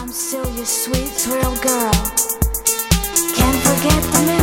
I'm still your sweet thrill girl. Can't forget the